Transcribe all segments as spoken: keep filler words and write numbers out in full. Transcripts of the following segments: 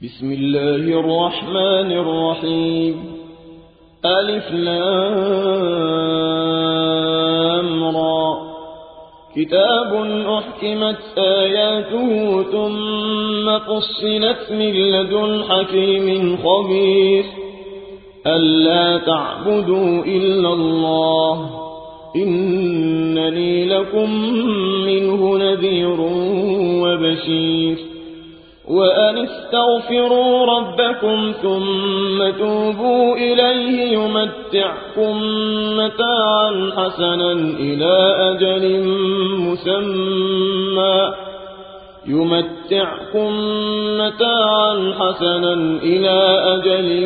بسم الله الرحمن الرحيم. ألف لام را. كتاب أحكمت آياته ثم فصلت من لدن حكيم خبير ألا تعبدوا إلا الله إنني لكم منه نذير وبشير. وأن استغفروا ربكم ثم توبوا إليه يمتعكم متاعا حسنا إلى أجل مسمى يمتعكم متاعا حسنا إلى أجل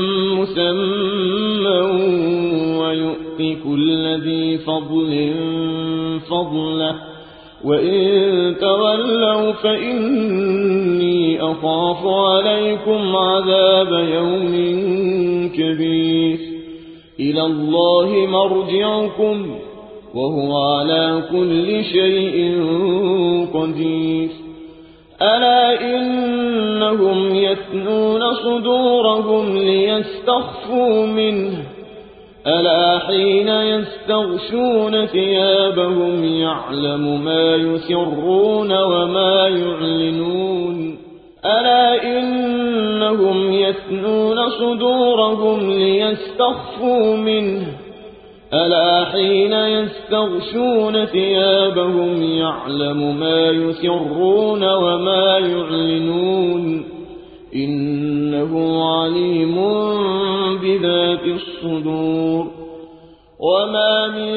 مسمى ويؤتي كل ذي فضل فضله وإن تولوا فإني أخاف عليكم عذاب يوم كبير. إلى الله مرجعكم وهو على كل شيء قدير. ألا إنهم يثنون صدورهم ليستخفوا منه ألا حين يستغشون ثيابهم يعلم ما يسرون وما يعلنون. ألا إنهم يثنون صدورهم ليستخفوا منه ألا حين يستغشون ثيابهم يعلم ما يسرون وما يعلنون إنه عليم بذات الصدور. وما من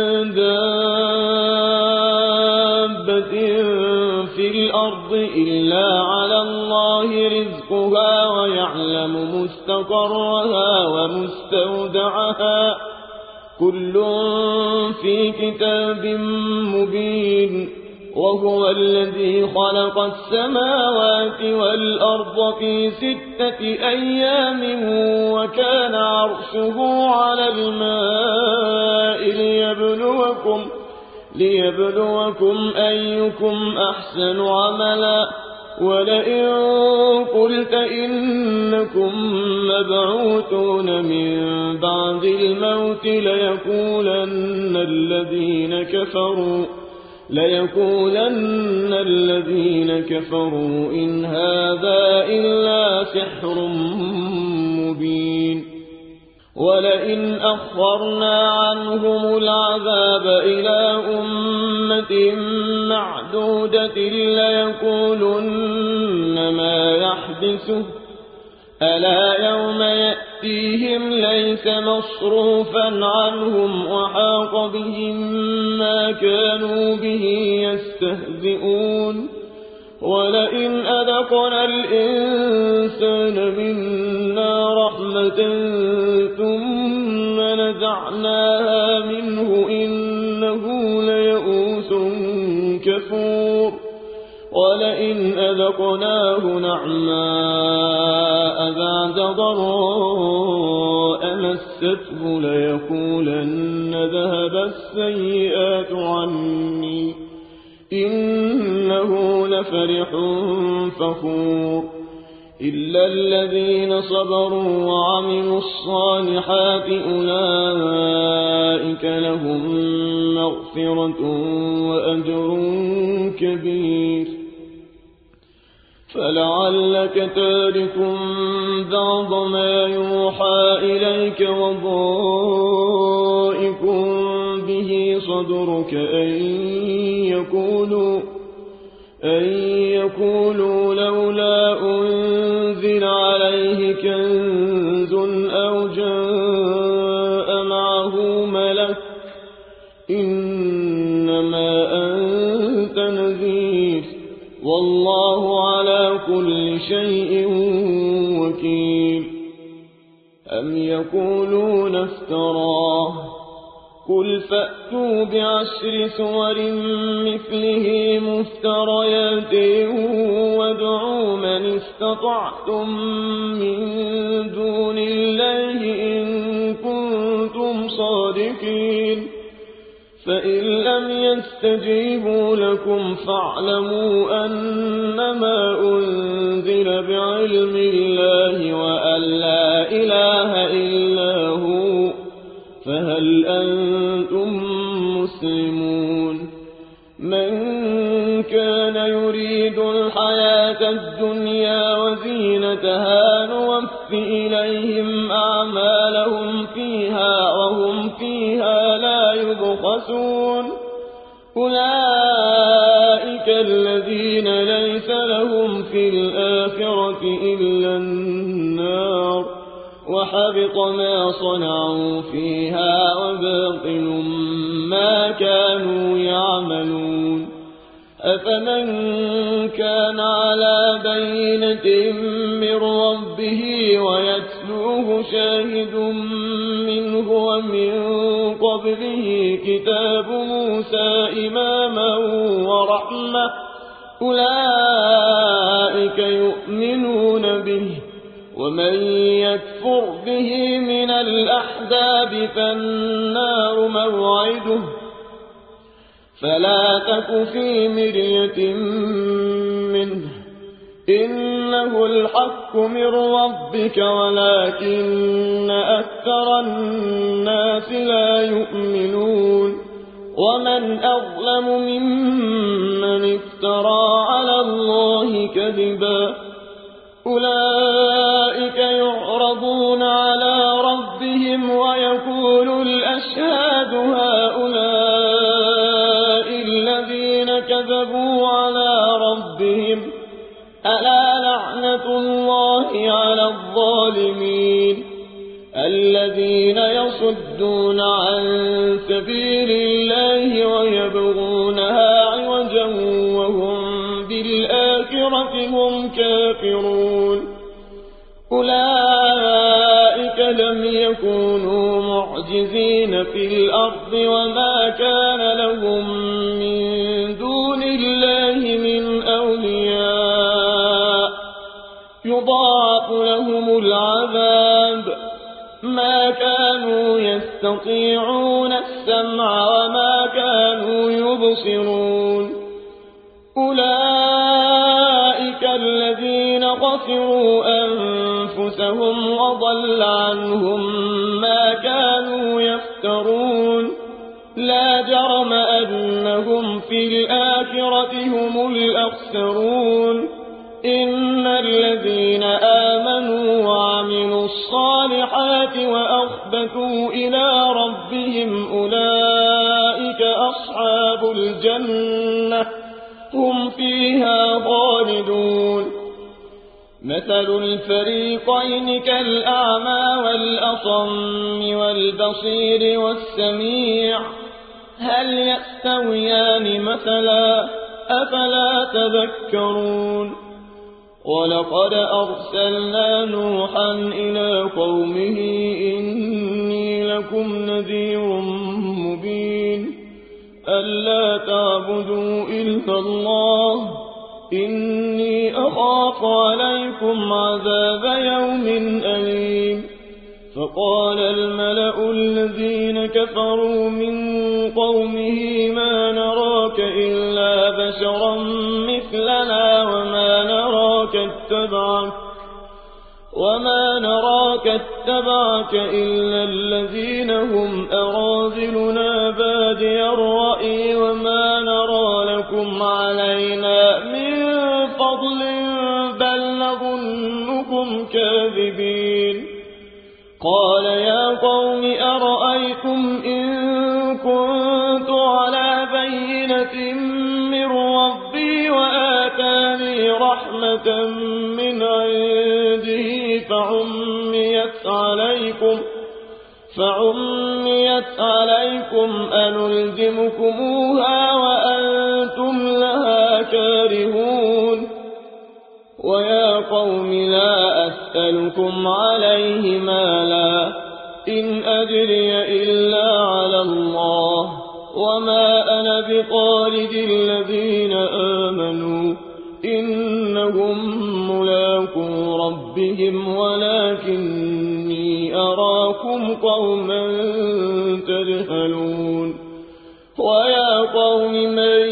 دابة في الأرض إلا على الله رزقها ويعلم مستقرها ومستودعها كل في كتاب مبين. وهو الذي خلق السماوات والأرض في ستة أيام وكان عرشه على الماء ليبلوكم, ليبلوكم أيكم أحسن عملا. ولئن قلت إنكم مبعوثون من بعد الموت ليقولن الذين كفروا ليقولن الذين كفروا إن هذا إلا سحر مبين. ولئن أخرنا عنهم العذاب إلى أمة معدودة ليقولن ما يحدثه ألا يوم يأتيهم ليس مصروفا عنهم وحاق بهم ما كانوا به يستهزئون. ولئن أذقنا الإنسان منا رحمة ثم نزعناها منه إنه ليئوس كفور. ولئن أذقناه نعماء بعد ضراء مسته ليقولن ذهب السيئات عني إنه لفرح فخور. إلا الذين صبروا وعملوا الصالحات أولئك لهم مغفرة وأجر كبير. فلعلك تارك بعض ما يوحى إليك وضائق به صدرك أن يقولوا, أن يقولوا لولا أنزل عليه كنز أو جاء معه ملك إنما أنت نذير والله على كل شيء وكيل. أم يقولون افتراه قل فأتوا بعشر سور مثله مفتريات وادعوا من استطعتم من دون الله إن كنتم صادقين. فإن لم يستجيبوا لكم فاعلموا أنما أنزل بعلم الله وأن لا إله إلا هو، فهل أنتم مسلمون؟ من كان يريد الحياة الدنيا وزينتها نوف إليهم أعمالهم فيها وهم فيها لا يبخسون. أولئك الذين ليس لهم في الآخرة إلا النار، وحبط ما صنعوا فيها وباطل ما كانوا يعملون. أفمن كان على بينة من ربه ويتلوه شاهد منه ومن قبله كتاب موسى إماما ورحمة، أولئك يؤمنون به، ومن يكفر به من الأحزاب فالنار موعده، فلا تك في مرية منه، إنه الحق من ربك ولكن أكثر الناس لا يؤمنون. ومن أظلم ممن افترى على الله كذبا، أولئك يعرضون على ربهم ويقول الأشهاد هؤلاء الذين كذبوا على ربهم، ألا لعنة الله على الظالمين الذين يصدون عن سبيل الله ويبغونها عوجا وهم بالآخرة هم كافرون. أولئك لم يكونوا معجزين في الأرض وما كان لهم من دون الله من أولياء، يضاعف لهم العذاب، ما كانوا يستطيعون السمع وما كانوا يبصرون. أولئك الذين خسروا أنفسهم وضل عنهم ما كانوا يفترون. لا جرم أنهم في الآخرة هم الأخسرون. إن الذين آمنوا وعملوا الصالحات وأخبتوا إلى ربهم أولئك أصحاب الجنة هم فيها خالدون. مثل الفريقين كالأعمى والأصم والبصير والسميع، هل يستويان مثلا؟ أفلا تذكرون. ولقد أرسلنا نوحا إلى قومه إني لكم نذير مبين ألا تعبدوا إلا الله إني أخاف عليكم عذاب يوم أليم. فقال الملأ الذين كفروا من قومه ما نراك إلا بشرا مثلنا وما نراك اتبعك وما نراك اتبعك إلا الذين هم أراذلنا بادي الرأي وما نرى لكم علينا من فضل بل نظنكم كاذبين. قال يا قوم أرأيتم إن كنت على بينة من ربي وآتاني رحمة من عنده فعميت عليكم فعميت عليكم أنلزمكموها وأنتم لها كارهون. ويا قوم لا أسألكم عليه مالا إن أجري إلا على الله وما أنا بطارد الذين آمنوا إنهم ملاقو ربهم ولكني أراكم قوما تجهلون. ويا قوم من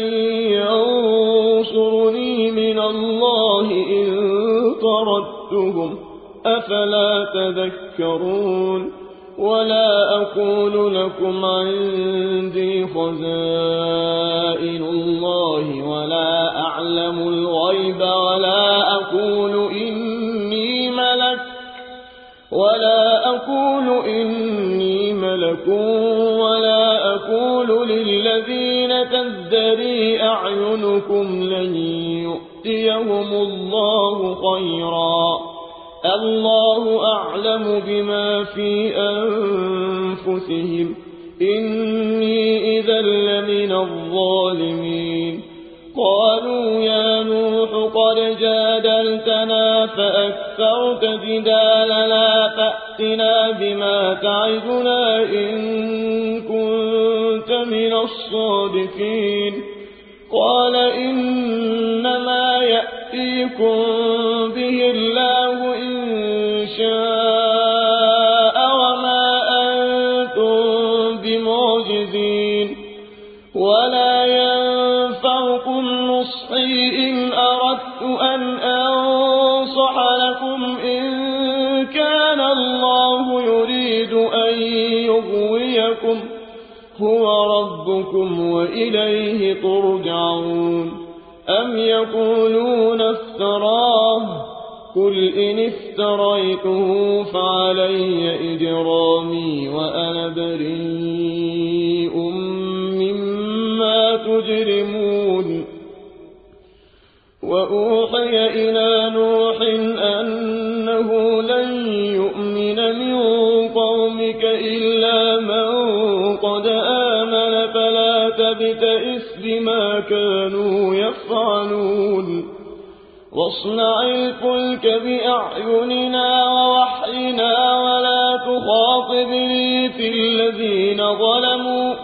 ينصرني من الله إن طردتهم أفلا تذكرون ولا أقول لكم عندي خزائن الله ولا أعلم الغيب ولا أقول إني ملك ولا أقول إني ملك ولا أقول للذين تزدري أعينكم لن يؤتيهم الله خيرا الله أعلم بما في أنفسهم إني إذا لمن الظالمين قالوا يا نوح قد جادلتنا فأكثرت جدالنا فأتنا بما تعدنا إن كنت من الصادقين قال إنما يأتيكم به الله إن شاء وما أنتم بمعجزين ولا ينفعكم نصحي إن أردت أن أنصح لكم إن كان الله يريد أن يغويكم هو ربكم وإليه ترجعون أم يقولون افتراه قل إن افتريته فعلي إجرامي وأنا بريء مما تجرمون وأوحي إلى نوح أنه لن يؤمن من قومك إلا من قد آمن فلا تبتئس بما كانوا يفعلون واصنع الفلك بأعيننا ووحينا ولا تخاطبني في الذين ظلموا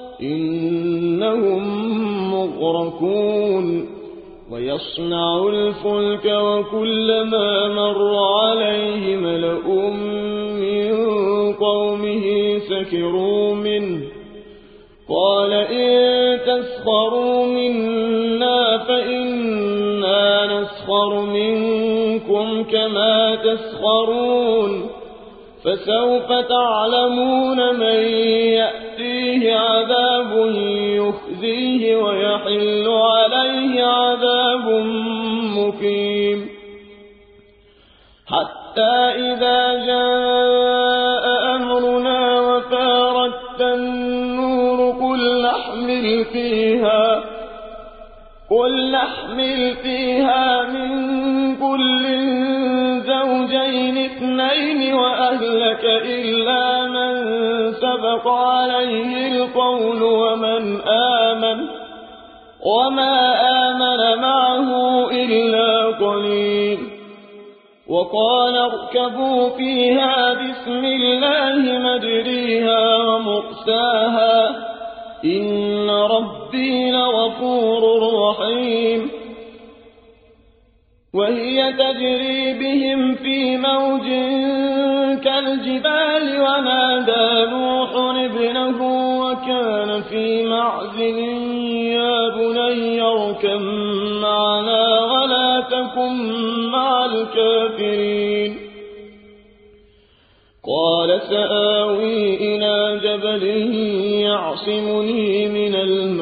إنهم مغرقون ويصنع الفلك وكلما مر عليه ملأ من قومه سكروا منه قال إن تسخروا منا فإنا نسخر منكم كما تسخرون فسوف تعلمون من يأتيه عذاب يخزيه ويحل عليه عذاب مقيم حتى إذا جاء أمرنا وفارت النور قل نحمل فيها قل نحمل فيها من كل زوجين اثنين وأهلك إلا من سبق عليه القول ومن آمن وما آمن معه إلا قليل وقال اركبوا فيها بسم الله مجريها ومرساها إن ربي لغفور رحيم وهي تجري بهم في موج كالجبال ونادى نوح ابنه وكان في معزل يا بني اركب معنا ولا تكن مع الكافرين قال سآوي إلى جبل يعصمني من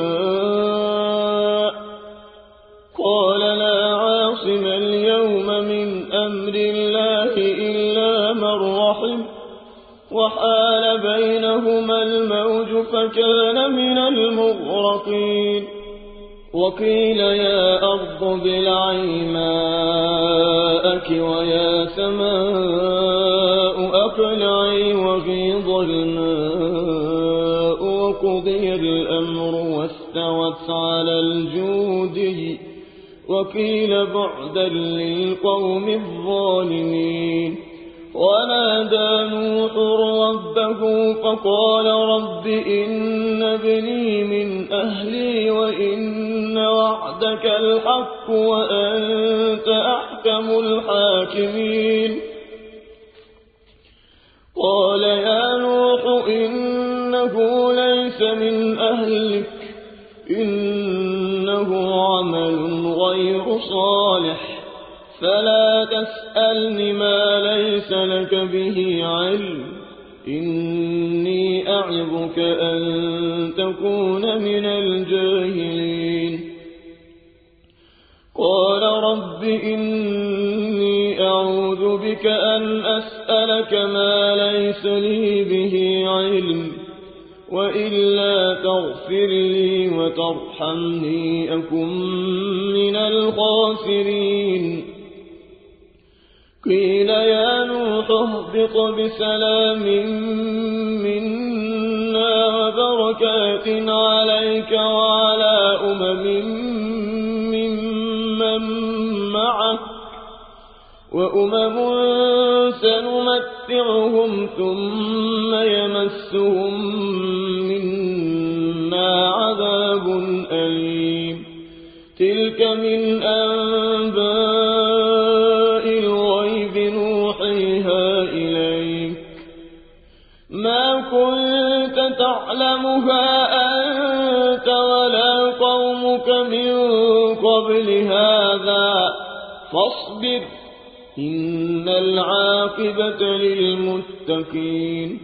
الماء قال لا عاصم اليوم من أمر الله إلا من رحم وحال بينهما الموج فكان من المغرقين وقيل يا أرض ابلعي ماءك ويا سماء أقلعي وغيض الماء وقضي الأمر واستوت على الجودي وقيل بعدا للقوم الظالمين ونادى نوح ربه فقال رب إن ابني من أهلي وإن وعدك الحق وأنت أحكم الحاكمين قال يا نوح إنه ليس من أهلك إنه عمل غير صالح فلا تسألني ما ليس لك به علم إني أعظك أن تكون من الجاهلين قال رب إني أعوذ بك أن أسألك ما ليس لي به علم وإلا تغفر لي وترحمني أكن من الخاسرين قيل يا نوح اهبط بسلام منا وبركات عليك وعلى أمم ممن معك وأمم سنمتعهم ثم يمسهم منا عذاب أليم تلك من أنباء الغيب نوحيها إليك ما كنت تعلمها أنت ولا قومك من قبل هذا فاصبر إن العاقبة للمتقين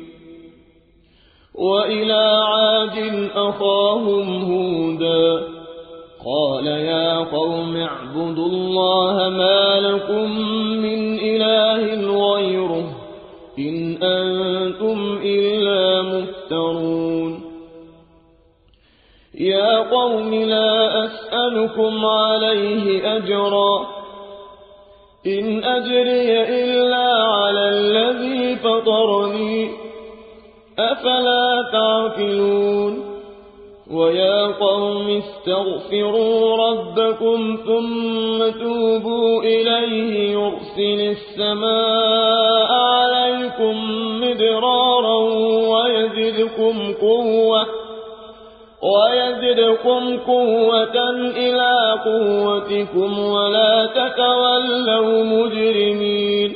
وإلى عاد أخاهم هودا قال يا قوم اعبدوا الله ما لكم من إله غيره إن أنتم إلا مفترون يا قوم لا أسألكم عليه أجرا إن أجري إلا على الذي فطرني أفلا تعقلون ويا قوم استغفروا ربكم ثم توبوا إليه يرسل السماء عليكم مدرارا ويزدكم قوة ويزدكم قوة إلى قوتكم ولا تتولوا مجرمين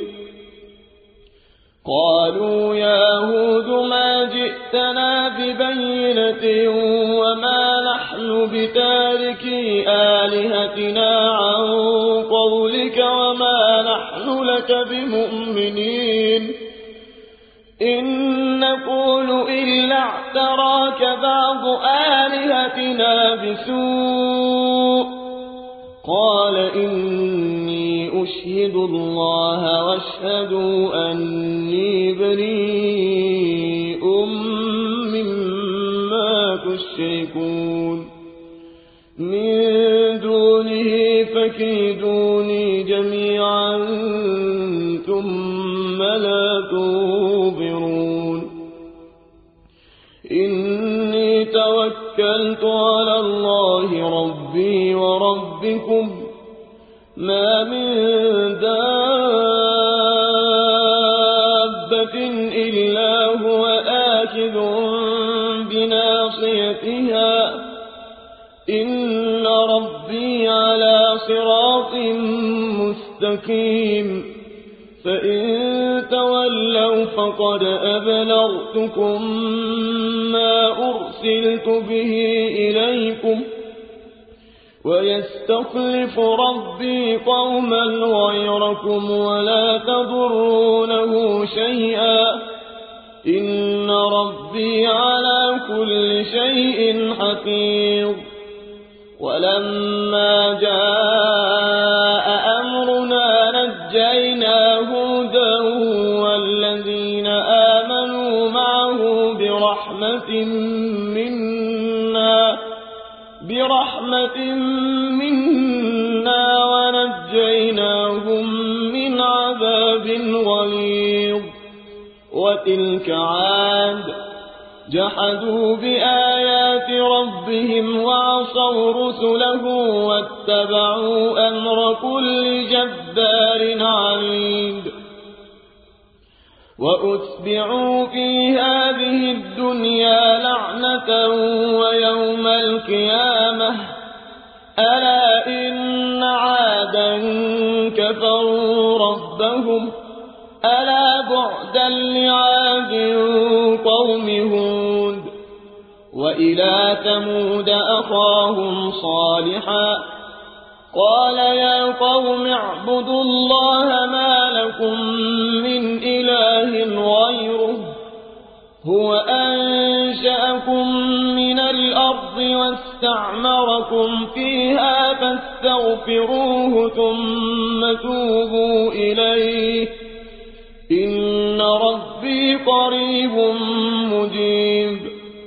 قالوا يا هود ما جئتنا ببينة وما نحن بتاركي آلهتنا عن قولك وما نحن لك بمؤمنين إن نقول إلا اعتراك بعض آلهتنا بسوء قال إني أشهد الله واشهدوا أني بريء مما تشركون من دونه فكيدوني جميعا ثم لا تنظرون إني توكلت على الله ربي وربكم ما من دابة إلا هو آخذ بناصيتها إن ربي على صراط مستقيم فإن تولوا فقد أبلغتكم ما أرسلت به إليكم ويستخلف ربي قوما غيركم ولا تضرونه شيئا إن ربي على كل شيء حفيظ ولما جاء أمرنا نجينا هودا والذين آمنوا معه برحمة منا برحمة منا ونجيناهم من عذاب غليظ وتلك عاد جحدوا بآيات ربهم وعصوا رسله واتبعوا أمر كل جبار عنيد وأتبعوا في هذه الدنيا لعنة ويوم القيامة ألا إن عادا كفروا ربهم ألا بعدا لعاد قوم هود وإلى ثمود أخاهم صالحا قال يا قوم اعبدوا الله ما لكم من إله غيره هو أنشأكم من الأرض واستعمركم فيها فاستغفروه ثم توبوا إليه إن ربي قريب مجيب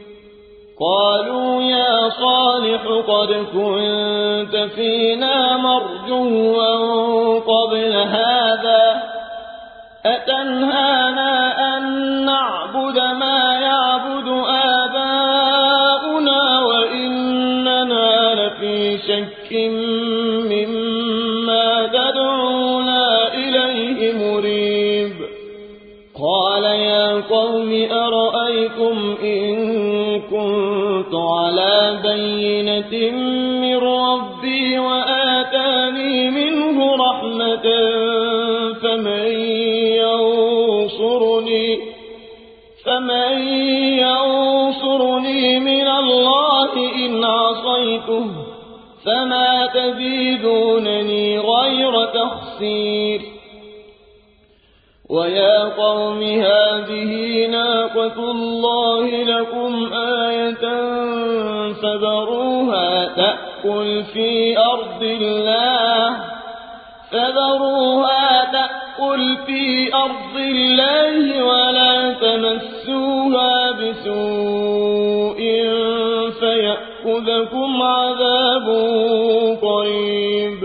قالوا يا صالح قد كنت فينا مرجوا قبل هذا أتنهانا أن نعبد ما يعبد آباؤنا وإننا لفي شك مما تدعونا إليه مريب قال يا قوم أرأيتم إن كنت على بينة من ربي وآتاني منه رحمة فمن ينصرني فمن ينصرني من الله إن عصيته فما تزيدونني غير تخسير ويا قوم هذه ناقة الله لكم آية فذروها تأكل في أرض الله فذروها تأكل في أرض الله ولا تمسوها بسوء فيأخذكم عذاب قريب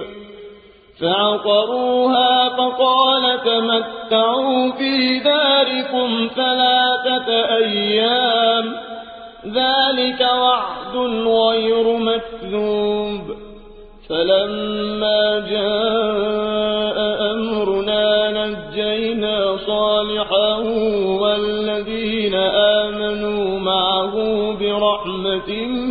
فعقروها فقال تمتعوا في داركم ثلاثة أيام ذلك وعد غير مكذوب فلما جاء أمرنا نجينا صالحا والذين آمنوا معه برحمة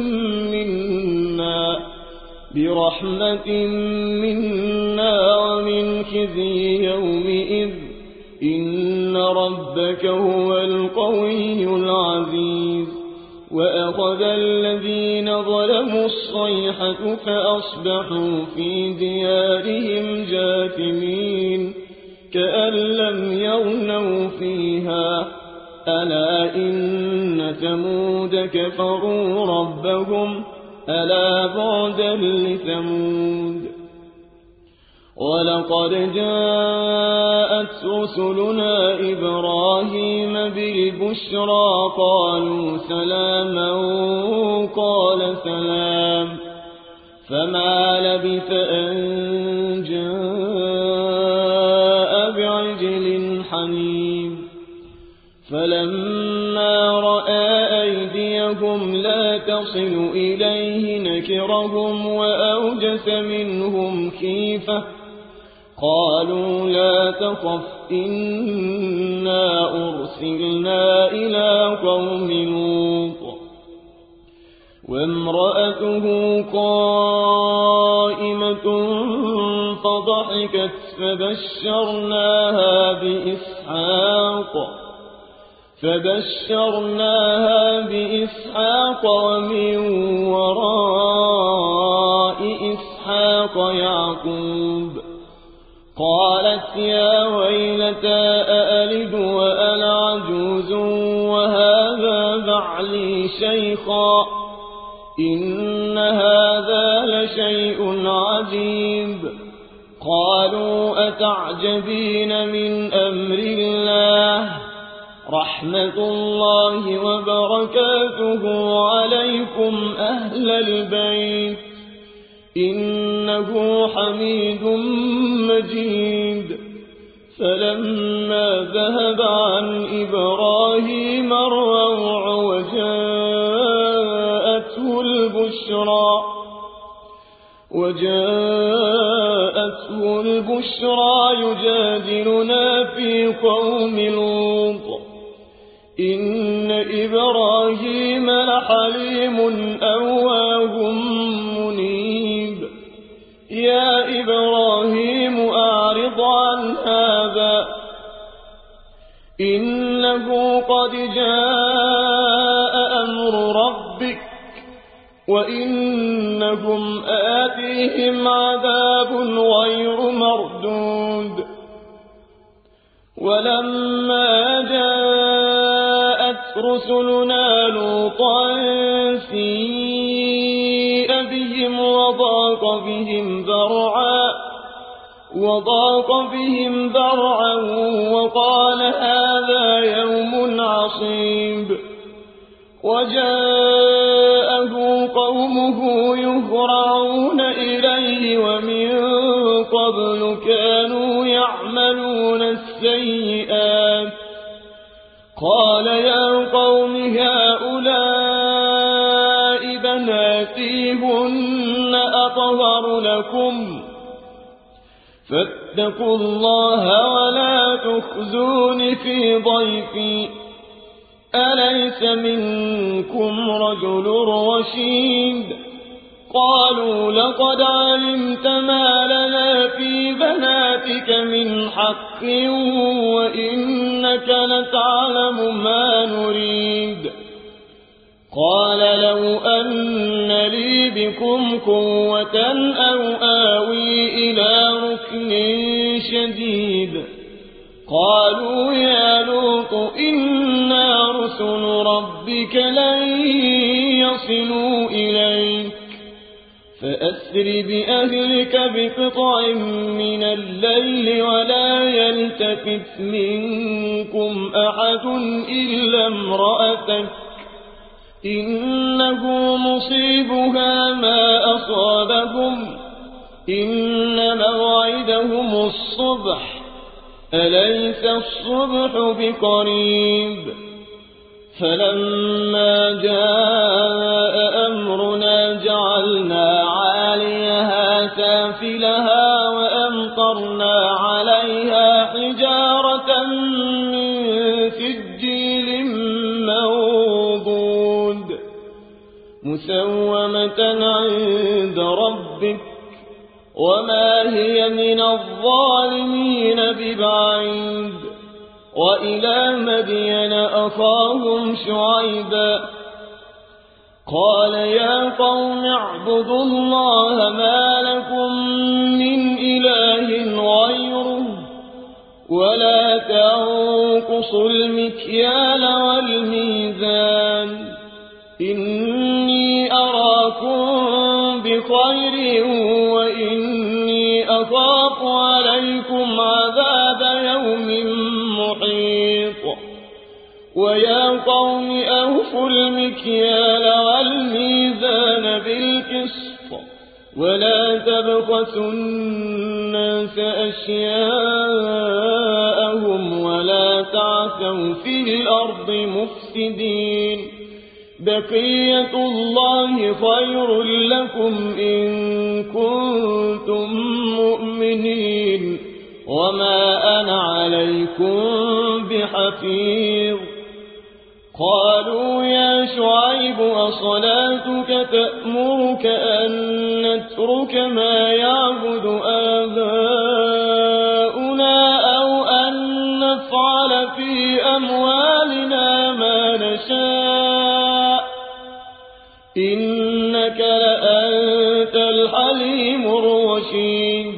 منا برحمة منا ومن خزي يومئذ إن ربك هو القوي العزيز وأخذ الذين ظلموا الصيحة فأصبحوا في ديارهم جاثمين كأن لم يغنوا فيها ألا إن ثمود كفروا ربهم ألا بعدا لثمود ولقد جاءت رسلنا إبراهيم بالبشرى قالوا سلاما قال سلام فما لبث أن جاء بعجل حنيذ فلما رأى أيديهم لا تصل إليه نكرهم وأوجس منهم خيفة قالوا لا تخف إنا أرسلنا إلى قوم لوط وامرأته قائمة فضحكت فبشرناها بإسحاق فبشرناها بإسحاق ومن وراء إسحاق يعقوب قالت يا ويلتى أألد وأنا عجوز وهذا بعلي شيخا إن هذا لشيء عجيب قالوا أتعجبين من أمر الله رحمة الله وبركاته عليكم أهل البيت إنه حميد مجيد فلما ذهب عن إبراهيم الروع وجاءته البشرى وجاءته البشرى يجادلنا في قوم لوط إن إبراهيم لحليم أواه منيب يا إبراهيم أعرض عن هذا إنه قد جاء أمر ربك وإنهم آتيهم عذاب غير مردود. ولما جاءت رسلنا لوطا سيء بهم وضاق بهم ذرعا وضاق بهم ذرعا وقال هذا يوم عصيب. وجاءه قومه يهرعون إليه ومن قبل كانوا يعملون السيئات. قال يا قوم هؤلاء بناتي هن أطهر لكم فاتقوا الله ولا تخزون في ضيفي أليس منكم رجل رشيد. قالوا لقد علمت ما لنا في بناتك من حق وإنك لتعلم ما نريد. قال لو أن لي بكم قوة أو آوي إلى ركن شديد. قالوا يا لوط إنا رسل ربك لن يصلوا إليك فأسر بأهلك بقطع من الليل ولا يلتفت منكم أحد إلا امرأتك إنه مصيبها ما أصابهم إن موعدهم الصبح أليس الصبح بقريب. فلما جاء أمرنا جعلنا عاليها سافلها وأمطرنا عليها حجارة من سجيل منضود مسومة عند ربك وما هي من الظالمين ببعيد. وإلى مدين أخاهم شعيبا قال يا قوم اعبدوا الله ما لكم من إله غيره ولا تنقصوا المكيال والميزان إني أراكم بخير وإني أخاف عليكم عذاب يوم محيط. ويا قوم أوفوا المكيال والميزان بالقسط ولا تبخسوا الناس أشياءهم ولا تعثوا في الأرض مفسدين. بقية الله خير لكم إن كنتم مؤمنين وما أنا عليكم بحفيظ. قالوا يا شعيب أصلاتك تأمرك أن نترك ما يعبد آباؤنا أو أن نفعل في أموالنا ما نشاء إنك لأنت الحليم الرشيد.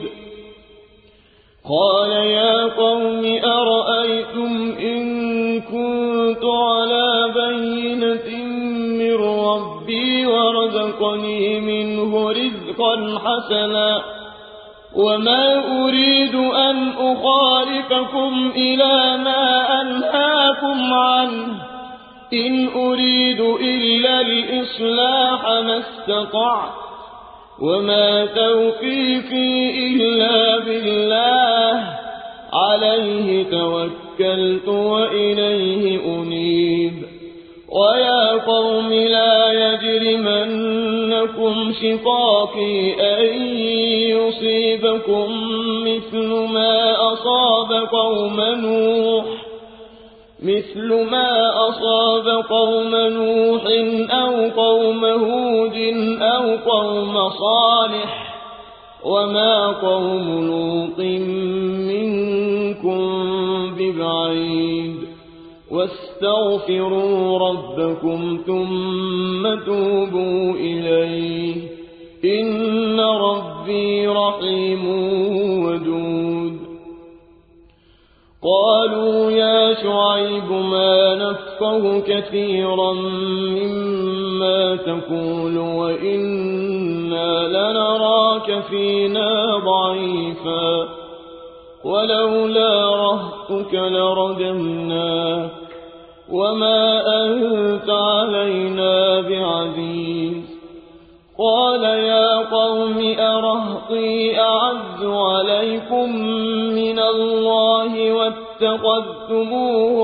قال يا قوم أرأيتم إن كنت على بينة من ربي ورزقني منه رزقا حسنا وما أريد أن أخالفكم إلى ما أنهاكم عنه إن أريد إلا الإصلاح ما استطعت وما توفيقي إلا بالله عليه توكلت وإليه أنيب. ويا قوم لا يجرمنكم شقاقي أن يصيبكم مثل ما أصاب قوم نوح مثل ما أصاب قوم نوح أو قوم هود أو قوم صالح وما قوم لوط منكم ببعيد. واستغفروا ربكم ثم توبوا إليه إن ربي رحيم ودود. قالوا يا شعيب ما نفقه كثيرا مما تقول وإنا لنراك فينا ضعيفا ولولا رهطك لرجمناك وما أنت علينا بعزيز. قال يا قوم أرهطي أعز عليكم من الله واتخذتموه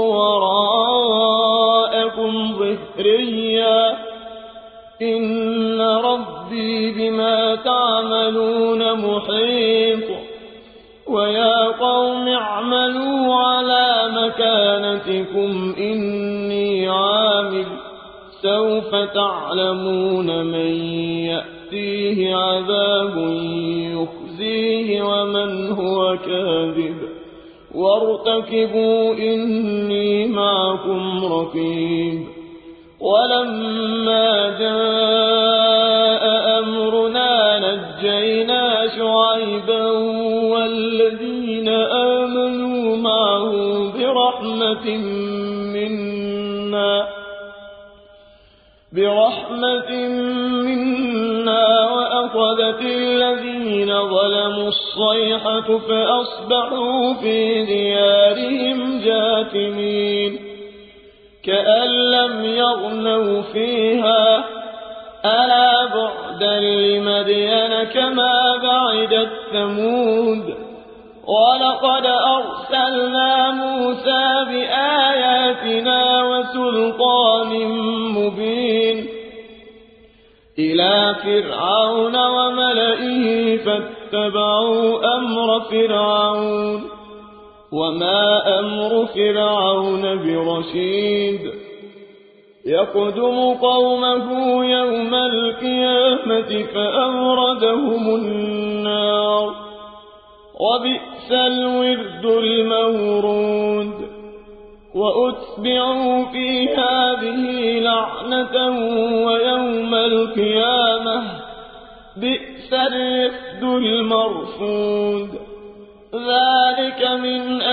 وراءكم ظهريا إن ربي بما تعملون محيط. ويا قوم اعملوا على مكانتكم إني عامل سوف تعلمون من يأتيه عذاب يخزيه ومن هو كاذب وارتكبوا إني معكم رقيب. ولما جاء أمرنا نجينا شعيبا والذين آمنوا معه برحمة منا برحمة منا وأخذت الذين ظلموا الصيحة فأصبحوا في ديارهم جاثمين كأن لم يغنوا فيها ألا بعدا لمدين كما بعدت ثمود. ولقد أرسلنا موسى بآياتنا وسلطان مبين إلى فرعون وملئه فاتبعوا أمر فرعون وما أمر فرعون برشيد. يقدم قومه يوم القيامة فأوردهم النار وبئس الورد المورود. وأتبعوا في هذه لعنة ويوم القيامة بئس الرفد المرفود. ذلك من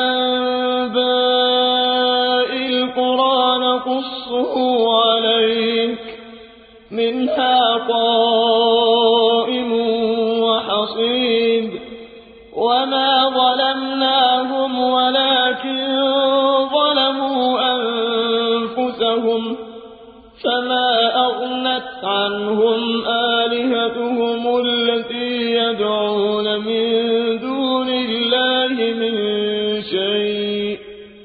أنباء القرى نقصه عليك منها قائم وحصيد. وما ظلمناهم ولكن ظلموا أنفسهم فما أغنت عنهم آلهتهم التي يدعون من دون الله من شيء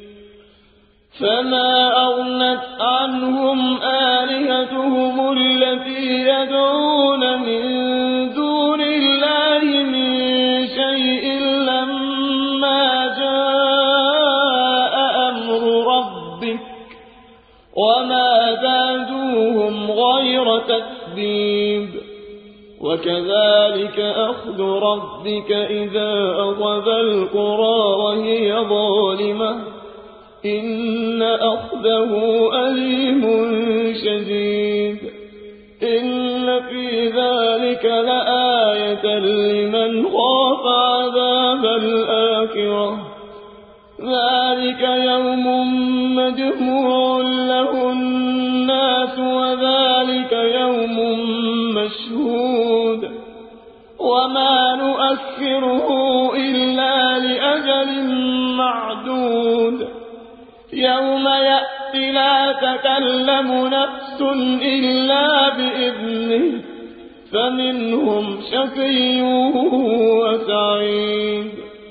فما أغنت عنهم آلهتهم التي يدعون من دون الله من شيء لما جاء أمر ربك وما زادوهم غير تتبيب. وكذلك أخذ ربك إذا أخذ القرى وهي ظالمة إن أخذه أليم شديد. إن في ذلك لآية لمن خاف عذاب الآخرة ذلك يوم مجموع له الناس وذلك يوم مشهود. وما نؤخره إلا لأجل معدود. يوم يأتي لا تكلم نفس إلا بإذنه فمنهم شقي وسعيد.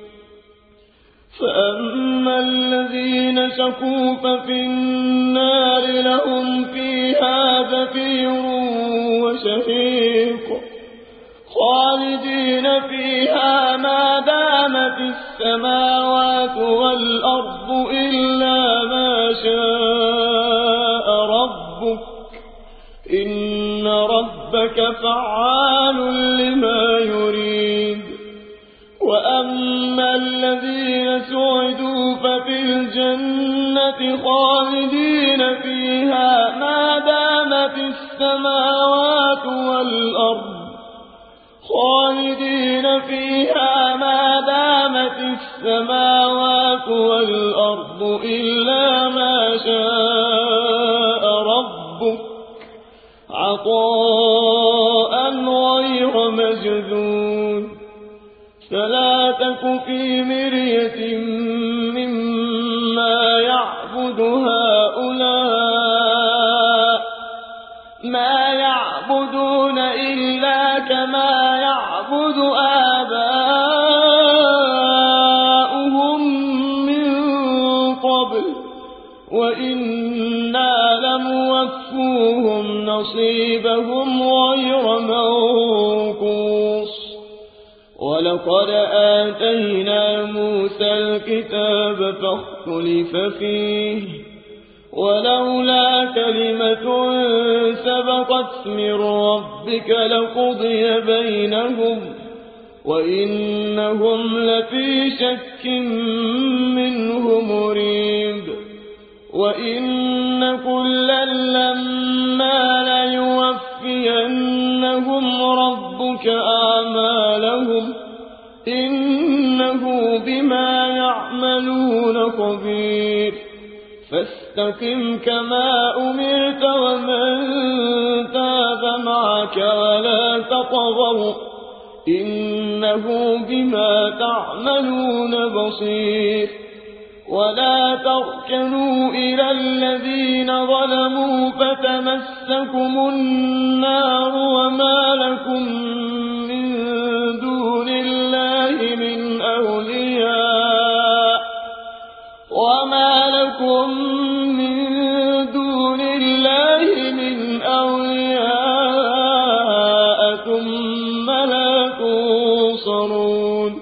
فأما الذين شقوا ففي النار لهم فيها زفير وشهيق خالدين فيها ما دامت السماوات والأرض إلا ما شاء ربك إن ربك فعال لما يريد. وأما أما الذين سعدوا ففي الجنة خالدين فيها ما دامت السماوات والأرض خالدين فيها ما دامت السماوات والأرض إلا ما شاء ربك عطاء غير مجذون فلا تك في مرية مما يعبد هؤلاء ما يعبدون إلا كما يعبد آباؤهم من قبل وإنا لموفوهم نصيبهم غير منقوص ولقد آتينا موسى الكتاب فاختلف فيه ولولا كلمة سبقت من ربك لقضي بينهم وإنهم لفي شك منه مريب وإن كلا لما ليوفينهم ربك أعمالهم إنه بما يعملون خبير فاستقم كما أمرت ومن تاب معك ولا تطغوا إنه بما تعملون بصير ولا تركنوا إلى الذين ظلموا فتمسكم النار وما لكم من دون الله من أولياء وما لكم من دون الله من أولياء ثم لا تنصرون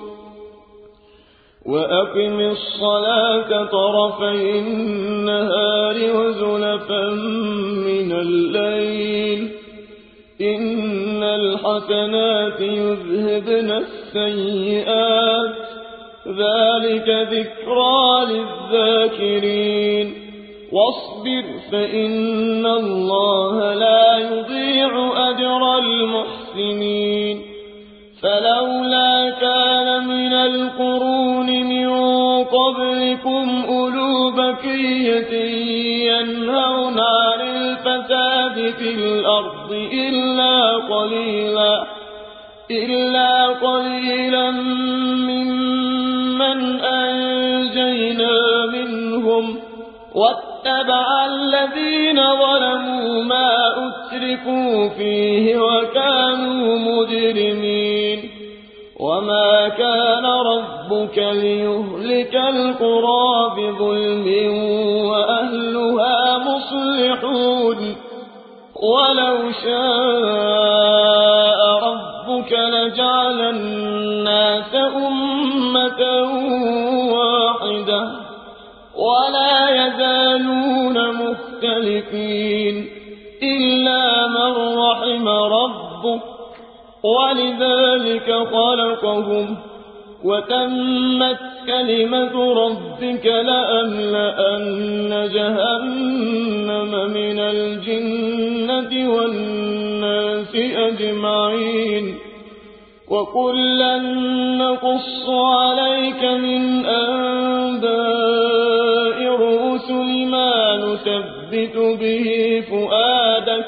وأقم الصلاة طرفي النهار وزلفا من الليل إن الحسنات يذهبن السيئات ذلك ذكرى للذاكرين واصبر فإن الله لا يضيع أجر المحسنين فلولا كان من القرون من قبلكم أولو بقية ينهون عن الفساد في الأرض إلا قليلا إلا قليلا ممن أنجينا منهم واتبع الذين ظلموا ما أتركوا فيه وكانوا مجرمين وما كان ربك ليهلك القرى بظلم وأهلها مصلحون ولو شاء ربك لجعل الناس أمة واحدة ولا يزالون مختلفين إلا من رحم ربك ولذلك خلقهم وتمت كلمة ربك لأملأن جهنم من الجنة والناس أجمعين وكلا نقص عليك من أنباء الرسل ما نثبت به فؤادك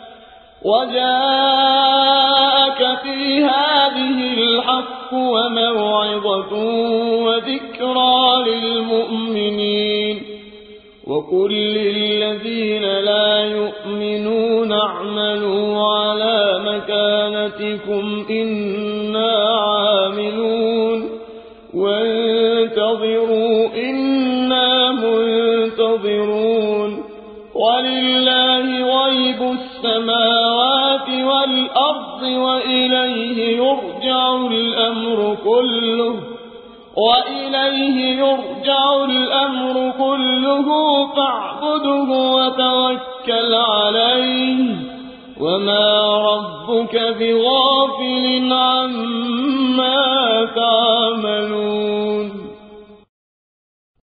وجاءك في هذه الحق وموعظة وذكرى للمؤمنين وقل للذين لا يؤمنون اعملوا على مكانتكم إنا عاملون وانتظروا إنا منتظرون ولله غيب السماوات والأرض وإليه يرجع الأمر كله وإليه يرجع الأمر كله فاعبده وتوكل عليه وما ربك بغافل عما تعملون